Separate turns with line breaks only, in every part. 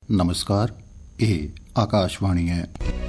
नमस्कार, ये आकाशवाणी है।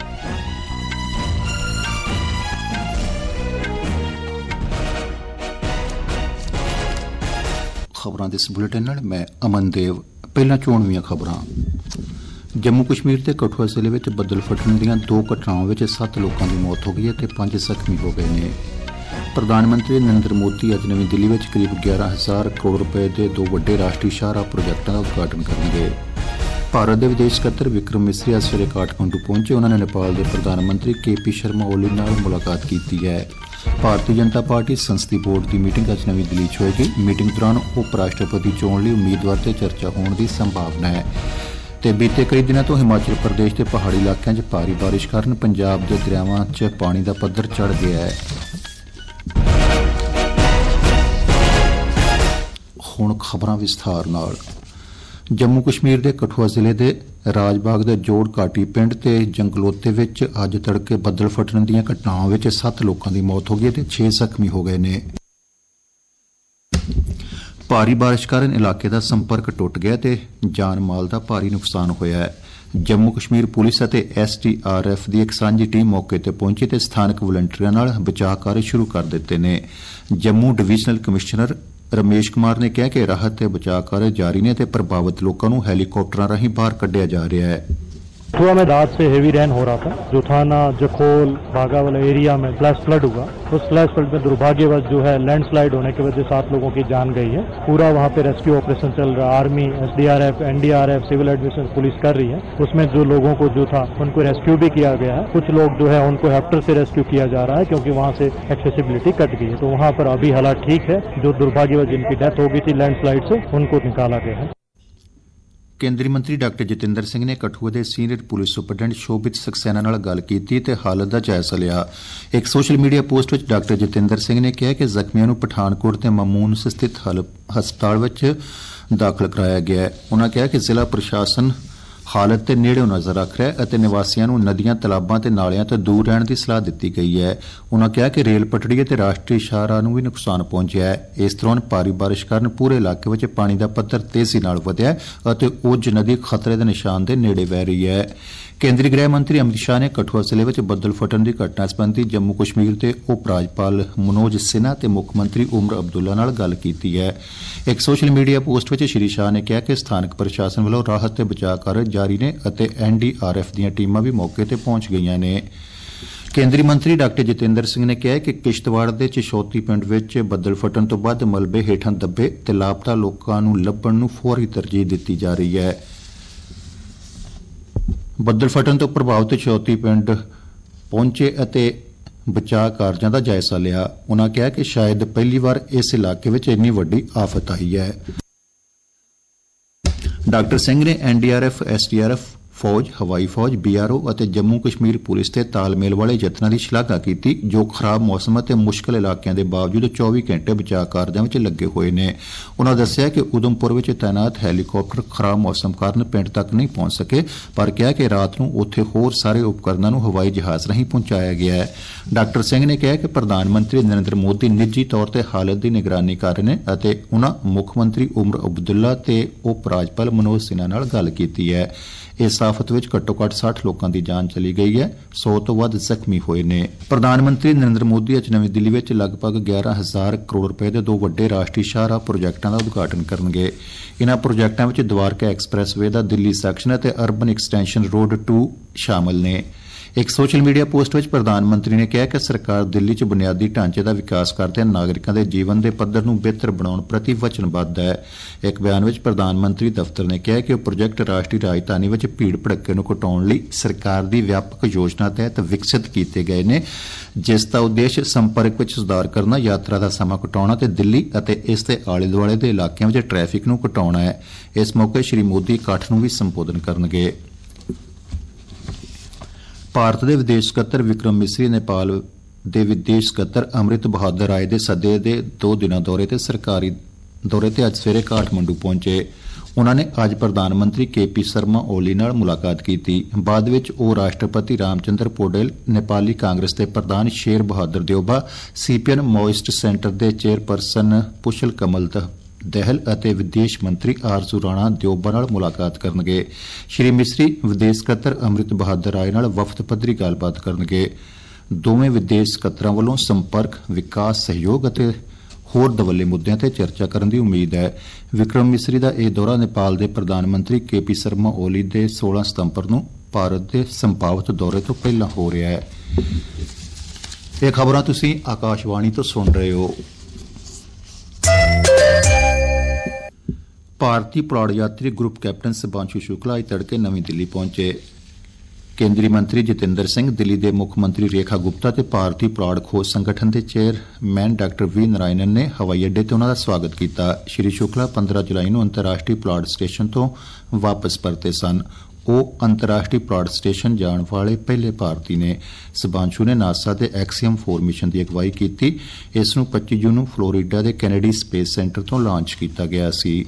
खबरां दिस बुलेटिन नाल मैं अमन देव। पहला चोणवीं खबरां। जम्मू कश्मीर के कठुआ जिले में बदल फटन दीआं 2 घटनावां विच 7 लोगों की मौत हो गई है ते 5 जख्मी हो गए ने। प्रधानमंत्री नरेंद्र मोदी अज नवी दिल्ली में करीब 11,000 करोड़ रुपए के 2 वड्डे राष्ट्रीय शाहराह प्रोजेक्टों का उद्घाटन करेंगे। भारत के विदेश सकत्तर विक्रम मिसरी अज सवेरे काठमांडू पहुंचे। उन्होंने नेपाल के प्रधानमंत्री KP शर्मा ओली नाल मुलाकात की है। भारतीय जनता पार्टी संसदीय बोर्ड की मीटिंग अज नवी दिल्ली होएगी। मीटिंग दौरान उप राष्ट्रपति चोण लई उम्मीदवार से चर्चा होने की संभावना है। ते बीते कई दिनों तो हिमाचल प्रदेश के पहाड़ी इलाकों च भारी बारिश कारण पंजाब के दरियावां च पानी का पद्धर चढ़ गया है। हुण खबरां विस्तार नाल। जम्मू कश्मीर के कठुआ जिले के राजबाग के जोड़ घाटी पिंड ते जंगलोते विच अज तड़के बदल फटन दीआं घटनावां विच 7 लोगों की मौत हो गई ते 6 जख्मी हो गए ने। भारी बारिश कारण इलाके का संपर्क टुट गया ते जान माल का भारी नुकसान होया है। जम्मू कश्मीर पुलिस और SDRF की एक सांझी टीम मौके पर पहुंची ते स्थानक वलंटियरां नाल बचाव कार्य शुरू कर दिते ने। जम्मू डिवीजनल कमिश्नर रमेश कुमार ने कहा कि राहत ते बचाव कार्य जारी ने ते प्रभावित लोगों को हैलीकॉप्टरां राहीं बाहर कढ़िया जा रहा है।
कठुआ में रात से हेवी रेन हो रहा था। जुथाना, जखोल, बागा वाला एरिया में फ्लैश फ्लड हुआ। उस फ्लैश फ्लड में दुर्भाग्यवश जो है लैंडस्लाइड होने की वजह से 7 लोगों की जान गई है। पूरा वहाँ पे रेस्क्यू ऑपरेशन चल रहा है। Army, SDRF, NDRF, civil admission police कर रही है। उसमें जो लोगों को जो था उनको रेस्क्यू भी किया गया है। कुछ लोग जो है उनको हेक्टर से रेस्क्यू किया जा रहा है क्योंकि वहाँ से एक्सेसिबिलिटी कट गई है। तो वहाँ पर अभी हालात ठीक है। जो दुर्भाग्यवश जिनकी डेथ हो गई थी लैंडस्लाइड से उनको निकाला गया है।
केंद्रीय मंत्री डॉक्टर जितेंद्र सिंह ने कठुआ के senior police superintendent Shobhit Saxena नाल गल की ते हालत का जायजा लिया। एक सोशल मीडिया पोस्ट में डॉक्टर जितेंद्र सिंह ने कहा कि जख्मियों को पठानकोट के मामून स्थित हस्पताल में दाखिल कराया गया है। उन्होंने कहा कि जिला प्रशासन हालत के नेड़े नज़र रख रहा है और निवासियों को नदियां, तालाबां ते नालियां तो दूर रहने की सलाह दी गई है। उन्होंने कहा कि रेल पटड़ी और राष्ट्रीय शाहराह को भी नुकसान पहुंचा है। इस दौरान भारी बारिश कारण पूरे इलाके में पानी का पद्धर तेजी नाल वधिया और उज नदी खतरे के निशान के नेड़े बह रही है। केंद्रीय गृह मंत्री अमित शाह ने कठुआ जिले में बदल फटन की घटना संबंधी जम्मू कश्मीर के उप राज्यपाल मनोज सिन्हा ते मुख्यमंत्री उमर अब्दुल्ला नाल गल की है। एक सोशल मीडिया पोस्ट में श्री शाह ने कहा कि स्थानक प्रशासन वालों राहत ते बचाव कार्य जारी ने अते NDRF दीआं टीमां भी मौके ते पहुंच गईयां ने। केंद्रीय मंत्री डॉक्टर जितेंद्र सिंह ने कहा कि किश्तवाड़ के चिशौती पिंड विच बदल फटन तो बाद मलबे हेठां दबे ते लापता लोकां नूं लभण नूं फौरी तरजीह दी जा रही है। बदल फटन तो प्रभावित चिशौती पिंड पहुंचे अते बचाव कार्यां का जायजा लिया। उन्होंने कहा कि शायद पहली बार इस इलाके में इन्नी वड्डी आफत आई है। डॉक्टर सिंह ने NDRF, SDRF, फौज, हवाई फौज, BRO और जम्मू कश्मीर पुलिस के तालमेल वाले यत्नां की शलाघा की जो खराब मौसम और मुश्किल इलाकों के बावजूद 24 घंटे बचाव कार्यों में लगे हुए हैं। उन्होंने दस्सिया कि उधमपुर में तैनात हैलीकॉप्टर खराब मौसम कारण पिंड तक नहीं पहुंच सके पर कहा कि रात को उत्थे होर सारे उपकरणों को हवाई जहाज राहीं पहुंचाया गया है। डॉक्टर सिंह ने कहा कि प्रधानमंत्री नरेंद्र मोदी निजी तौर पर हालत की निगरानी कर रहे हैं और उन्होंने मुख्यमंत्री उमर अब्दुल्ला ते उप राज्यपाल मनोज सिन्हा नाल गल की है। इस आफत में घट्टो घट्ट 60 लोगों की जान चली गई है। 100 तो वध जख्मी हुए ने। प्रधानमंत्री नरेंद्र मोदी अज नवी दिल्ली में लगभग 11,000 करोड़ रुपए के 2 वड्डे राष्ट्रीय शाहराह प्रोजेक्टों का उद्घाटन करेंगे। इन्हां प्रोजेक्टों में द्वारका एक्सप्रैसवे का दिल्ली सैक्शन और अर्बन एक्सटेंशन रोड 2 शामिल ने। एक सोशल मीडिया पोस्ट में प्रधानमंत्री ने कहा कि सरकार दिल्ली च बुनियादी ढांचे का विकास करदे नागरिकों के जीवन के पद्धर नूं बेहतर बनाउण प्रति वचनबद्ध है। एक बयान में प्रधानमंत्री दफ्तर ने कहा कि प्रोजेक्ट राष्ट्रीय राजधानी में भीड़ भड़के नूं घटाउण लई सरकार की व्यापक योजना तहत विकसित किए गए हैं, जिसका उद्देश्य संपर्क में सुधार करना, यात्रा का समा घटाउणा ते दिल्ली और इसके आले दुआले के इलाकों में ट्रैफिक नूं घटाउणा है। इस मौके श्री मोदी इकट्ठ नूं भी संबोधन करनगे। भारत के विदेश सकत्तर विक्रम मिसरी नेपाल के विदेश सकत्तर अमृत बहादुर राय के सदे के 2 दिना दौरे ते सरकारी दौरे ते अज सवेरे काठमांडू पहुंचे। उन्होंने अज प्रधानमंत्री KP शर्मा ओली नाल मुलाकात की। बाद विच ओ राष्ट्रपति रामचंद्र पौडेल, नेपाली कांग्रेस के प्रधान Sher Bahadur Deuba, CPN Maoist centre के चेयरपर्सन पुशल कमल ਦਹਿਲ ਅਤੇ ਵਿਦੇਸ਼ ਮੰਤਰੀ ਆਰਜ਼ੂ ਰਾਣਾ ਦਿਓਬਾ ਨਾਲ ਮੁਲਾਕਾਤ ਕਰਨਗੇ। ਸ਼੍ਰੀ ਮਿਸਰੀ ਵਿਦੇਸ਼ ਸਕੱਤਰ ਅੰਮ੍ਰਿਤ ਬਹਾਦਰ ਰਾਏ ਨਾਲ ਵਫਦ ਪੱਧਰੀ ਗੱਲਬਾਤ ਕਰਨਗੇ। ਦੋਵੇਂ ਵਿਦੇਸ਼ ਸਕੱਤਰਾਂ ਵੱਲੋਂ ਸੰਪਰਕ, ਵਿਕਾਸ, ਸਹਿਯੋਗ ਅਤੇ ਹੋਰ ਦਵੱਲੇ ਮੁੱਦਿਆਂ ਤੇ ਚਰਚਾ ਕਰਨ ਦੀ ਉਮੀਦ ਹੈ। ਵਿਕਰਮ ਮਿਸਰੀ ਦਾ ਇਹ ਦੌਰਾ ਨੇਪਾਲ ਦੇ ਪ੍ਰਧਾਨ ਮੰਤਰੀ KP ਸ਼ਰਮਾ ਓਲੀ ਦੇ 16 ਸਤੰਬਰ ਨੂੰ ਭਾਰਤ ਦੇ ਸੰਭਾਵਿਤ ਦੌਰੇ ਤੋਂ ਪਹਿਲਾਂ ਹੋ ਰਿਹਾ ਹੈ। ਇਹ ਖਬਰਾਂ ਤੁਸੀਂ ਆਕਾਸ਼ਵਾਣੀ ਤੋਂ ਸੁਣ ਰਹੇ ਹੋ। ਭਾਰਤੀ ਪੜਾਅ ਯਾਤਰੀ ਗਰੁੱਪ ਕੈਪਟਨ ਸੁਭਾਂਸ਼ੂ ਸ਼ੁਕਲਾ ਅੱਜ ਤੜਕੇ ਨਵੀਂ ਦਿੱਲੀ ਪਹੁੰਚੇ। ਕੇਂਦਰੀ ਮੰਤਰੀ ਜਤਿੰਦਰ ਸਿੰਘ, ਦਿੱਲੀ ਦੇ ਮੁੱਖ ਮੰਤਰੀ ਰੇਖਾ ਗੁਪਤਾ ਤੇ ਭਾਰਤੀ ਪੜਾਅ ਖੋਜ ਸੰਗਠਨ ਦੇ ਚੇਅਰਮੈਨ ਡਾ. ਵੀ ਨਾਰਾਇਣਨ ਨੇ ਹਵਾਈ ਅੱਡੇ ਤੇ ਉਨ੍ਹਾਂ ਦਾ ਸਵਾਗਤ ਕੀਤਾ। ਸ਼੍ਰੀ ਸ਼ੁਕਲਾ 15 ਜੁਲਾਈ ਨੂੰ ਅੰਤਰਰਾਸ਼ਟਰੀ ਪੜਾਅ ਸਟੇਸ਼ਨ ਤੋਂ ਵਾਪਸ ਪਰਤੇ ਸਨ। ਉਹ ਅੰਤਰਰਾਸ਼ਟਰੀ ਪੜਾਅ ਸਟੇਸ਼ਨ ਜਾਣ ਵਾਲੇ ਪਹਿਲੇ ਭਾਰਤੀ ਨੇ। ਸੁਭਾਂਸ਼ੂ ਨੇ ਨਾਸਾ ਦੇ ਐਕਸੀਅਮ 4 ਮਿਸ਼ਨ ਦੀ ਅਗਵਾਈ ਕੀਤੀ। ਇਸ ਨੂੰ 25 ਜੂਨ ਨੂੰ ਫਲੋਰੀਡਾ ਦੇ ਕੈਨੇਡੀ ਸਪੇਸ ਸੈਂਟਰ ਤੋਂ ਲਾਂਚ ਕੀਤਾ ਗਿਆ ਸੀ।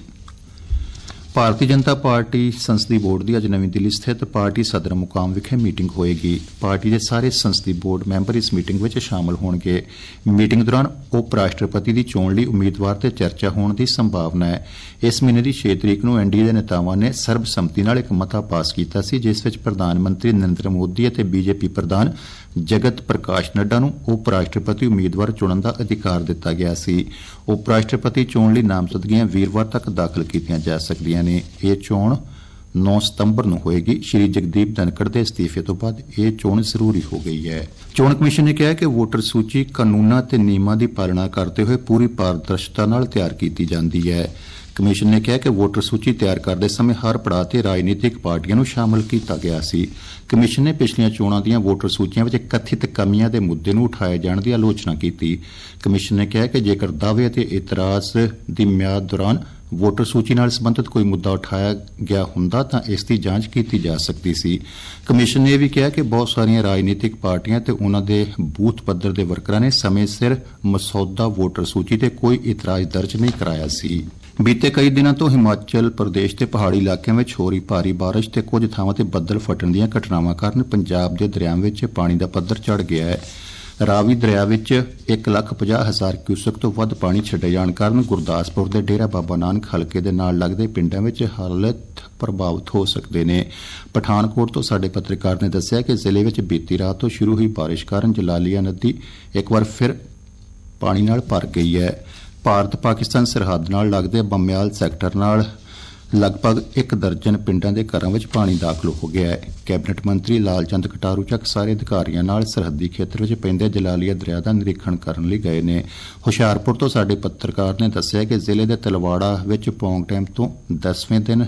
ਭਾਰਤੀ ਜਨਤਾ ਪਾਰਟੀ ਸੰਸਦੀ ਬੋਰਡ ਦੀ ਅੱਜ ਨਵੀਂ ਦਿੱਲੀ ਸਥਿਤ ਪਾਰਟੀ ਸਦਰ ਮੁਕਾਮ ਵਿਖੇ ਮੀਟਿੰਗ ਹੋਏਗੀ। ਪਾਰਟੀ ਦੇ ਸਾਰੇ ਸੰਸਦੀ ਬੋਰਡ ਮੈਂਬਰ ਇਸ ਮੀਟਿੰਗ ਵਿੱਚ ਸ਼ਾਮਲ ਹੋਣਗੇ। ਮੀਟਿੰਗ ਦੌਰਾਨ ਉਪ ਰਾਸ਼ਟਰਪਤੀ ਦੀ ਚੋਣ ਲਈ ਉਮੀਦਵਾਰ ਤੇ ਚਰਚਾ ਹੋਣ ਦੀ ਸੰਭਾਵਨਾ ਹੈ। ਇਸ ਮਹੀਨੇ ਦੀ 6 ਤਰੀਕ ਨੂੰ ਐਨਡੀਏ ਦੇ ਨੇਤਾਵਾਂ ਨੇ ਸਰਬਸੰਮਤੀ ਨਾਲ ਇੱਕ ਮਤਾ ਪਾਸ ਕੀਤਾ ਸੀ, ਜਿਸ ਵਿੱਚ ਪ੍ਰਧਾਨ ਮੰਤਰੀ ਨਰਿੰਦਰ ਮੋਦੀ ਅਤੇ ਬੀਜੇਪੀ ਪ੍ਰਧਾਨ ਜਗਤ ਪ੍ਰਕਾਸ਼ ਨੱਡਾ ਨੂੰ ਉਪ ਰਾਸ਼ਟਰਪਤੀ ਉਮੀਦਵਾਰ ਚੁਣਨ ਦਾ ਅਧਿਕਾਰ ਦਿੱਤਾ ਗਿਆ ਸੀ। ਉਪ ਰਾਸ਼ਟਰਪਤੀ ਚੋਣ ਲਈ ਨਾਮਜ਼ਦਗੀਆਂ ਵੀਰਵਾਰ ਤੱਕ ਦਾਖਲ ਕੀਤੀਆਂ ਜਾ ਸਕਦੀਆਂ ਨੇ। ਇਹ ਚੋਣ 9 ਸਤੰਬਰ ਨੂੰ ਹੋਏਗੀ। ਸ਼੍ਰੀ ਜਗਦੀਪ ਧਨਖੜ ਦੇ ਅਸਤੀਫੇ ਤੋਂ ਬਾਅਦ ਇਹ ਚੋਣ ਜ਼ਰੂਰੀ ਹੋ ਗਈ ਹੈ। ਚੋਣ ਕਮਿਸ਼ਨ ਨੇ ਕਿਹਾ ਕਿ ਵੋਟਰ ਸੂਚੀ ਕਾਨੂੰਨਾਂ ਤੇ ਨਿਯਮਾਂ ਦੀ ਪਾਲਣਾ ਕਰਦੇ ਹੋਏ ਪੂਰੀ ਪਾਰਦਰਸ਼ਤਾ ਨਾਲ ਤਿਆਰ ਕੀਤੀ ਜਾਂਦੀ ਹੈ। ਕਮਿਸ਼ਨ ਨੇ ਕਿਹਾ ਕਿ ਵੋਟਰ ਸੂਚੀ ਤਿਆਰ ਕਰਦੇ ਸਮੇਂ ਹਰ ਪੜਾਅ ਤੇ ਰਾਜਨੀਤਿਕ ਪਾਰਟੀਆਂ ਨੂੰ ਸ਼ਾਮਲ ਕੀਤਾ ਗਿਆ ਸੀ। ਕਮਿਸ਼ਨ ਨੇ ਪਿਛਲੀਆਂ ਚੋਣਾਂ ਦੀਆਂ ਵੋਟਰ ਸੂਚੀਆਂ ਵਿੱਚ ਕਥਿਤ ਕਮੀਆਂ ਦੇ ਮੁੱਦੇ ਨੂੰ ਉਠਾਏ ਜਾਣ ਦੀ ਆਲੋਚਨਾ ਕੀਤੀ। ਕਮਿਸ਼ਨ ਨੇ ਕਿਹਾ ਕਿ ਜੇਕਰ ਦਾਅਵੇ ਅਤੇ ਇਤਰਾਜ਼ ਦੀ ਮਿਆਦ ਦੌਰਾਨ ਵੋਟਰ ਸੂਚੀ ਨਾਲ ਸੰਬੰਧਿਤ ਕੋਈ ਮੁੱਦਾ ਉਠਾਇਆ ਗਿਆ ਹੁੰਦਾ ਤਾਂ ਇਸ ਦੀ ਜਾਂਚ ਕੀਤੀ ਜਾ ਸਕਦੀ ਸੀ। ਕਮਿਸ਼ਨ ਨੇ ਇਹ ਵੀ ਕਿਹਾ ਕਿ ਬਹੁਤ ਸਾਰੀਆਂ ਰਾਜਨੀਤਿਕ ਪਾਰਟੀਆਂ ਤੇ ਉਨ੍ਹਾਂ ਦੇ ਬੂਥ ਪੱਧਰ ਦੇ ਵਰਕਰਾਂ ਨੇ ਸਮੇਂ ਸਿਰ ਮਸੌਦਾ ਵੋਟਰ ਸੂਚੀ ਤੇ ਕੋਈ ਇਤਰਾਜ਼ ਦਰਜ ਨਹੀਂ ਕਰਾਇਆ ਸੀ। ਬੀਤੇ ਕਈ ਦਿਨਾਂ ਤੋਂ ਹਿਮਾਚਲ ਪ੍ਰਦੇਸ਼ ਦੇ ਪਹਾੜੀ ਇਲਾਕਿਆਂ ਵਿੱਚ ਹੋ ਰਹੀ ਭਾਰੀ ਬਾਰਿਸ਼ ਤੇ ਕੁਝ ਥਾਵਾਂ ਤੇ ਬੱਦਲ ਫਟਣ ਦੀਆਂ ਘਟਨਾਵਾਂ ਕਾਰਨ ਪੰਜਾਬ ਦੇ ਦਰਿਆਵਾਂ ਵਿੱਚ ਪਾਣੀ ਦਾ ਪੱਧਰ ਚੜ੍ਹ ਗਿਆ ਹੈ। ਰਾਵੀ ਦਰਿਆ ਵਿੱਚ 1,50,000 ਕਿਊਸਕ ਤੋਂ ਵੱਧ ਪਾਣੀ ਛੱਡੇ ਜਾਣ ਕਾਰਨ ਗੁਰਦਾਸਪੁਰ ਦੇ ਡੇਰਾ ਬਾਬਾ ਨਾਨਕ ਹਲਕੇ ਦੇ ਨਾਲ ਲੱਗਦੇ ਪਿੰਡਾਂ ਵਿੱਚ ਹਾਲਤ ਪ੍ਰਭਾਵਿਤ ਹੋ ਸਕਦੇ ਨੇ। ਪਠਾਨਕੋਟ ਤੋਂ ਸਾਡੇ ਪੱਤਰਕਾਰ ਨੇ ਦੱਸਿਆ ਕਿ ਜ਼ਿਲ੍ਹੇ ਵਿੱਚ ਬੀਤੀ ਰਾਤ ਤੋਂ ਸ਼ੁਰੂ ਹੋਈ ਬਾਰਿਸ਼ ਕਾਰਨ ਜਲਾਲੀਆ ਨਦੀ ਇੱਕ ਵਾਰ ਫਿਰ ਪਾਣੀ ਨਾਲ ਭਰ ਗਈ ਹੈ। ਭਾਰਤ ਪਾਕਿਸਤਾਨ ਸਰਹੱਦ ਨਾਲ ਲੱਗਦੇ ਬੰਮਿਆਲ ਸੈਕਟਰ ਨਾਲ ਲਗਭਗ 1 ਦਰਜਨ ਪਿੰਡਾਂ ਦੇ ਘਰਾਂ ਵਿੱਚ ਪਾਣੀ ਦਾਖਲ ਹੋ ਗਿਆ ਹੈ। ਕੈਬਨਿਟ ਮੰਤਰੀ ਲਾਲ ਚੰਦ ਕਟਾਰੂ ਚੱਕ ਸਾਰੇ ਅਧਿਕਾਰੀਆਂ ਨਾਲ ਸਰਹੱਦੀ ਖੇਤਰ ਵਿੱਚ ਪੈਂਦੇ ਜਲਾਲੀਆ ਦਰਿਆ ਦਾ ਨਿਰੀਖਣ ਕਰਨ ਲਈ ਗਏ ਨੇ। ਹੁਸ਼ਿਆਰਪੁਰ ਤੋਂ ਸਾਡੇ ਪੱਤਰਕਾਰ ਨੇ ਦੱਸਿਆ ਕਿ ਜ਼ਿਲ੍ਹੇ ਦੇ ਤਲਵਾੜਾ ਵਿੱਚ ਪੌਂਗ ਡੈਮ ਤੋਂ 10ਵੇਂ ਦਿਨ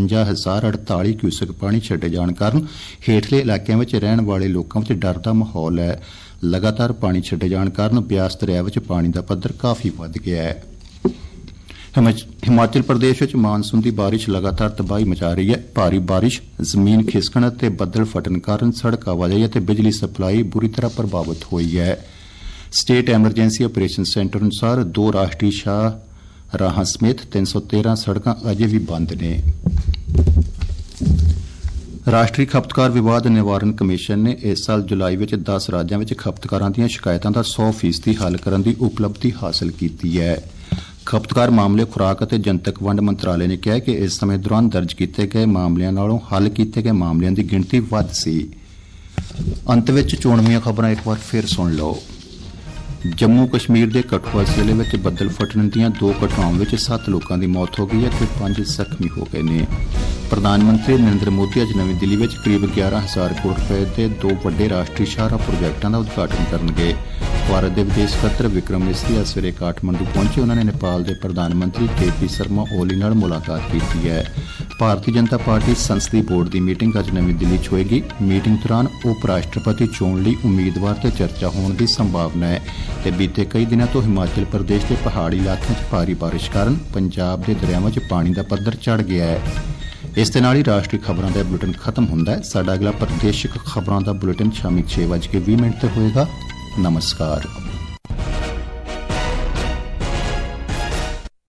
57,048 ਕਿਊਸਕ ਪਾਣੀ ਛੱਡੇ ਜਾਣ ਕਾਰਨ ਹੇਠਲੇ ਇਲਾਕਿਆਂ ਵਿੱਚ ਰਹਿਣ ਵਾਲੇ ਲੋਕਾਂ ਵਿੱਚ ਡਰ ਦਾ ਮਾਹੌਲ ਹੈ। ਲਗਾਤਾਰ ਪਾਣੀ ਛੱਡੇ ਜਾਣ ਕਾਰਨ ਬਿਆਸ ਦਰਿਆ ਵਿੱਚ ਪਾਣੀ ਦਾ ਪੱਧਰ ਕਾਫੀ ਵੱਧ ਗਿਆ ਹੈ। ਹਿਮਾਚਲ ਪ੍ਰਦੇਸ਼ ਵਿੱਚ ਮਾਨਸੂਨ ਦੀ ਬਾਰਿਸ਼ ਲਗਾਤਾਰ ਤਬਾਹੀ ਮਚਾ ਰਹੀ ਹੈ। ਭਾਰੀ ਬਾਰਿਸ਼, ਜ਼ਮੀਨ ਖਿਸਕਣ ਅਤੇ ਬੱਦਲ ਫਟਣ ਕਾਰਨ ਸੜਕ ਆਵਾਜਾਈ ਅਤੇ ਬਿਜਲੀ ਸਪਲਾਈ ਬੁਰੀ ਤਰ੍ਹਾਂ ਪ੍ਰਭਾਵਿਤ ਹੋਈ ਹੈ। ਸਟੇਟ ਐਮਰਜੈਂਸੀ ਆਪਰੇਸ਼ਨ ਸੈਂਟਰ ਅਨੁਸਾਰ 2 ਰਾਸ਼ਟਰੀ ਸ਼ਾਹ ਰਾਹਾਂ ਸਮੇਤ 313 ਸੜਕਾਂ ਅਜੇ ਵੀ ਬੰਦ ਨੇ। ਰਾਸ਼ਟਰੀ ਖਪਤਕਾਰ ਵਿਵਾਦ ਨਿਵਾਰਨ ਕਮਿਸ਼ਨ ਨੇ ਇਸ ਸਾਲ ਜੁਲਾਈ ਵਿੱਚ 10 ਰਾਜਾਂ ਵਿੱਚ ਖਪਤਕਾਰਾਂ ਦੀਆਂ ਸ਼ਿਕਾਇਤਾਂ ਦਾ 100% ਹੱਲ ਕਰਨ ਦੀ ਉਪਲਬਧੀ ਹਾਸਲ ਕੀਤੀ ਹੈ। ਖਪਤਕਾਰ ਮਾਮਲੇ, ਖੁਰਾਕ ਅਤੇ ਜਨਤਕ ਵੰਡ ਮੰਤਰਾਲੇ ਨੇ ਕਿਹਾ ਕਿ ਇਸ ਸਮੇਂ ਦੌਰਾਨ ਦਰਜ ਕੀਤੇ ਗਏ ਮਾਮਲਿਆਂ ਨਾਲੋਂ ਹੱਲ ਕੀਤੇ ਗਏ ਮਾਮਲਿਆਂ ਦੀ ਗਿਣਤੀ ਵੱਧ ਸੀ। ਅੰਤ ਵਿੱਚ ਚੋਣਵੀਆਂ ਖਬਰਾਂ ਇੱਕ ਵਾਰ ਫਿਰ ਸੁਣ ਲਓ। ਜੰਮੂ ਕਸ਼ਮੀਰ ਦੇ ਕਠੂਆ ਜ਼ਿਲ੍ਹੇ ਵਿੱਚ ਬੱਦਲ ਫਟਣ ਦੀਆਂ 2 ਘਟਨਾਵਾਂ ਵਿੱਚ 7 ਲੋਕਾਂ ਦੀ ਮੌਤ ਹੋ ਗਈ ਹੈ ਤੇ 5 ਜ਼ਖਮੀ ਹੋ ਗਏ ਨੇ। ਪ੍ਰਧਾਨ ਮੰਤਰੀ ਨਰਿੰਦਰ ਮੋਦੀ ਅੱਜ ਨਵੀਂ ਦਿੱਲੀ ਵਿੱਚ ਕਰੀਬ 11,000 ਕਰੋੜ ਰੁਪਏ ਦੇ 2 ਵੱਡੇ ਰਾਸ਼ਟਰੀ ਸ਼ਾਹਰਾਹ ਪ੍ਰੋਜੈਕਟਾਂ ਦਾ ਉਦਘਾਟਨ ਕਰਨਗੇ। ਭਾਰਤ ਦੇ ਵਿਦੇਸ਼ ਸਕੱਤਰ ਵਿਕਰਮ ਮਿਸਰੀ ਅੱਜ ਸਵੇਰੇ ਕਾਠਮੰਡੂ ਪਹੁੰਚੇ। ਉਹਨਾਂ ਨੇ ਨੇਪਾਲ ਦੇ ਪ੍ਰਧਾਨ ਮੰਤਰੀ KP ਸ਼ਰਮਾ ਓਲੀ ਨਾਲ ਮੁਲਾਕਾਤ ਕੀਤੀ ਹੈ। ਭਾਰਤੀ ਜਨਤਾ ਪਾਰਟੀ ਸੰਸਦੀ ਬੋਰਡ ਦੀ ਮੀਟਿੰਗ ਅੱਜ ਨਵੀਂ ਦਿੱਲੀ 'ਚ ਹੋਏਗੀ। ਮੀਟਿੰਗ ਦੌਰਾਨ ਉਪ ਰਾਸ਼ਟਰਪਤੀ ਚੋਣ ਲਈ ਉਮੀਦਵਾਰ ਤੇ ਚਰਚਾ ਹੋਣ ਦੀ ਸੰਭਾਵਨਾ ਹੈ ਤੇ ਬੀਤੇ ਕਈ ਦਿਨਾਂ ਤੋਂ ਹਿਮਾਚਲ ਪ੍ਰਦੇਸ਼ ਦੇ ਪਹਾੜੀ ਇਲਾਕਿਆਂ 'ਚ ਭਾਰੀ ਬਾਰਿਸ਼ ਕਾਰਨ ਪੰਜਾਬ ਦੇ ਦਰਿਆਵਾਂ 'ਚ ਪਾਣੀ ਦਾ ਪੱਧਰ ਚੜ੍ਹ ਗਿਆ ਹੈ। ਇਸ ਦੇ ਨਾਲ ਹੀ ਰਾਸ਼ਟਰੀ ਖਬਰਾਂ ਦਾ ਬੁਲੇਟਿਨ ਖਤਮ ਹੁੰਦਾ ਹੈ। ਸਾਡਾ ਅਗਲਾ ਪ੍ਰਾਦੇਸ਼ਿਕ ਖਬਰਾਂ ਦਾ ਬੁਲੇਟਿਨ ਸ਼ਾਮੀ 6:20 ਤੇ ਹੋਏਗਾ। ਨਮਸਕਾਰ।